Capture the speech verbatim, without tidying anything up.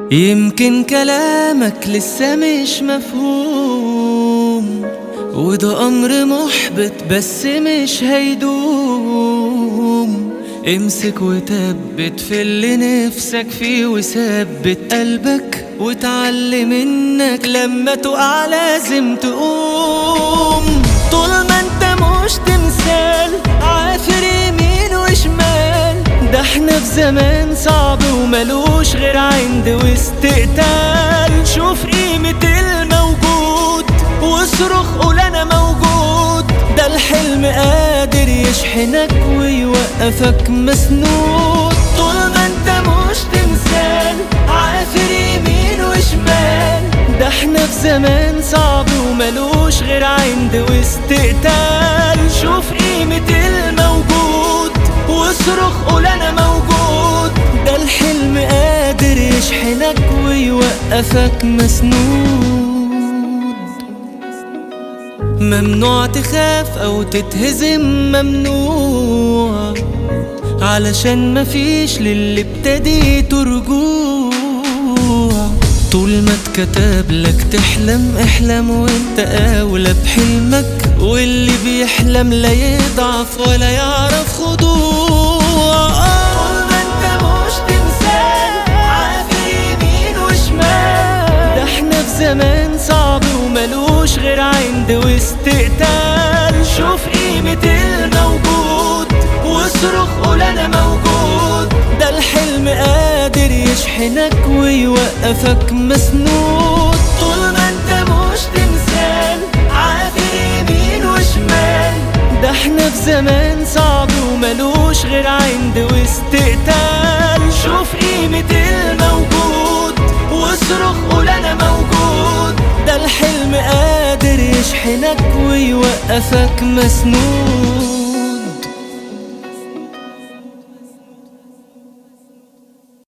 يمكن كلامك لسه مش مفهوم، وده أمر محبط بس مش هيدوم. امسك وثبت في اللي نفسك فيه، وثبت قلبك وتعلم انك لما تقع لازم تقوم. طول ما انت مش تمثال عافر يمين وشمال، ده احنا في زمان صعب وملوش غير عند واستقتال. شوف قيمة الموجود واصرخ قول انا موجود، ده الحلم قادر يشحنك ويوقفك مسنود. طول ما انت مش تمثال عافر يمين وشمال، ده احنا في زمان صعب وملوش غير عند واستقتال. شوف قيمة الموجود واصرخ قول انا موجود، ده الحلم قادر يشحنك ويوقفك مسنود. ممنوع تخاف او تتهزم، ممنوع، علشان مفيش للي ابتديته رجوع. طول ما اتكتب لك تحلم احلم، وانت اولى بحلمك، واللي بيحلم لا يضعف ولا يعرف خضوع. طول ما انت مش تمثال عافر يمين وشمال، ده احنا في زمان صعب وملوش غير عند واستقتال. شوف قيمة الموجود واصرخ قول انا موجود، ده الحلم قادر يشحنك ويوقفك مسنود. طول ما انت مش تمثال عافر يمين وشمال، ده احنا في زمان صعب وملوش غير عند واستقتال. شوف قيمة الموجود واصرخ قول انا موجود، ده الحلم قادر يشحنك ويوقفك مسنود.